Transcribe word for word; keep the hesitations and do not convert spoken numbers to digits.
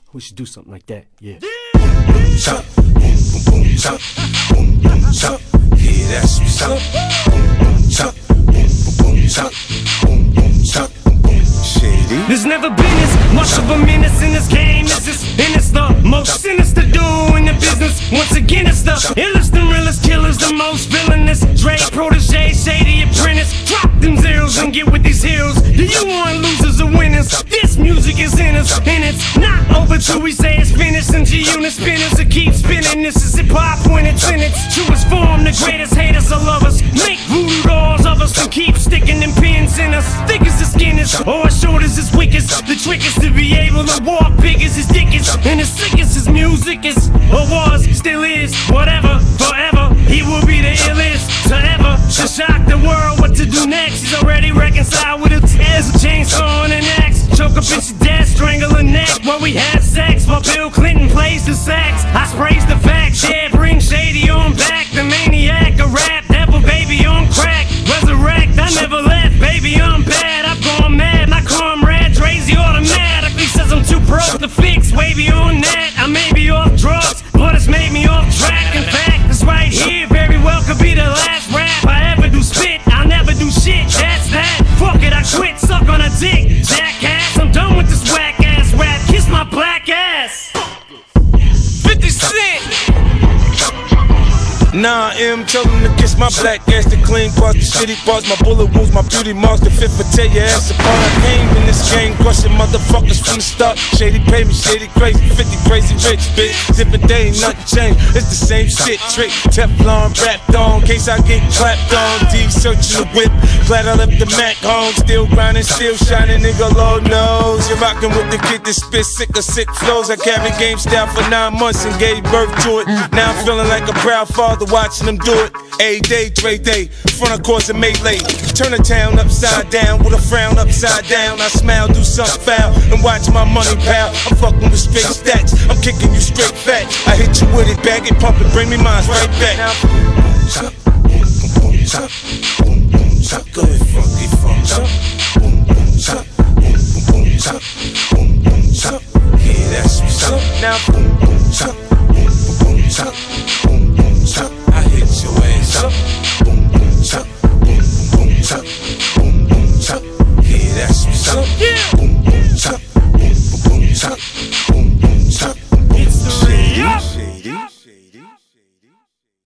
We should do something like that, yeah. Boom, chop, boom, boom, boom, chop, boom, boom, chop. Yeah, that's what's up. Boom, boom, chop, boom, boom, boom, chop, boom, boom, chop, boom, boom. Shady. There's never been as much of a menace in this game as this, and it's the most sinister dude in the business. Once again, it's the illest and realest killers, the most villainous. Dre, protege, shady apprentice. Drop them zeros and get with these heroes. Do you want losers or winners? This music is in us, and it's not over till we say it's finished. And G-Unit spinners will keep spinning. This is hip-hop when it's in its truest form. The greatest haters will love us. Make voodoo dolls of us and keep sticking them pins in us. Thick as the skin is, or as short as his weakest. The trick is to be able to walk big as his dick is, and as sick as his music is, or was, still is, whatever, forever. He will be the illest to ever to shock the world. What to do next? He's already reconciled with his tears, a chainsaw and an axe. Choke a bitch to death, strangle her neck while we have sex, while Bill Clinton plays the sax. I sprays the facts, yeah, bring Shady on back. The maniac, a rap devil, baby on crack. Resurrect, I never left, baby, I'm bad. I've gone mad, my comrade Dre's the automatically says I'm too broke to fix. Wavy on that, I may be off drugs, but it's made me off track. In fact, this right here very well could be the last rap I ever do spit. I'll never do shit, that's that. Fuck it, I quit, suck on a dick, jackass. I'm done with this whack ass rap, kiss my black ass. fifty Cent. Nah, M, tell them to kiss my black ass, the clean parts, the shitty parts, my bullet wounds, my beauty marks, the fifth for tear your ass apart. I came in this game, crushing motherfuckers from the start. Shady pay me, shady crazy, fifty crazy rich, bitch. Zippin' day, ain't nothing changed, it's the same shit, trick. Teflon wrapped on, case I get clapped on. D searching the whip, glad I left the Mac home. Still grinding, still shining, nigga, Lord knows. You're rocking with the kid that spit sick of sick flows. I carried game style for nine months and gave birth to it. Now I'm feeling like a proud father, watching them do it. A day, Dre day, front of course of Melee. Turn the town upside down with a frown upside down. I smile, do something foul, and watch my money pal. I'm fucking with straight stats, I'm kicking you straight fat. I hit you with it, bag it, pump it, bring me mines right back. Chop, boom, boom, boom, chop, boom, boom, chop, go ahead, funky funk, chop, boom, boom, chop, boom, boom, boom, chop, boom, boom, chop. Yeah, that's what's up. Now, boom, boom, chop, boom, boom, boom, chop.